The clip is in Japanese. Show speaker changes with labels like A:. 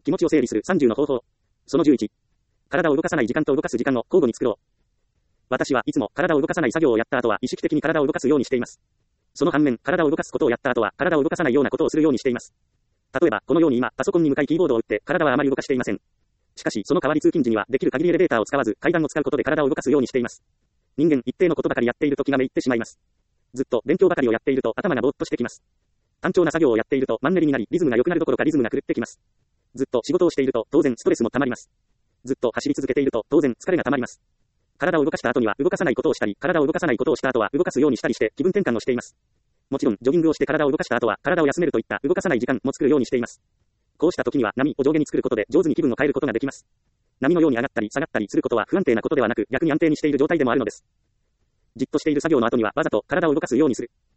A: 気持ちを整理する30の方法。その11。体を動かさない時間と動かす時間を交互に作ろう。私はいつも体を動かさない作業をやった後は意識的に体を動かすようにしています。その反面、体を動かすことをやった後は体を動かさないようなことをするようにしています。例えば、このように今、パソコンに向かいキーボードを打って体はあまり動かしていません。しかし、その代わり通勤時にはできる限りエレベーターを使わず階段を使うことで体を動かすようにしています。人間一定のことばかりやっていると気がめいってしまいます。ずっと勉強ばかりをやっていると頭がぼーっとしてきます。単調な作業をやっているとマンネリになりリズムが良くなるどころかリズムが狂ってきます。ずっと仕事をしていると当然ストレスも溜まります。ずっと走り続けていると当然疲れが溜まります。体を動かした後には動かさないことをしたり、体を動かさないことをした後は動かすようにしたりして気分転換をしています。もちろんジョギングをして体を動かした後は体を休めるといった動かさない時間も作るようにしています。こうした時には波を上下に作ることで上手に気分を変えることができます。波のように上がったり下がったりすることは不安定なことではなく逆に安定にしている状態でもあるのです。じっとしている作業の後にはわざと体を動かすようにする。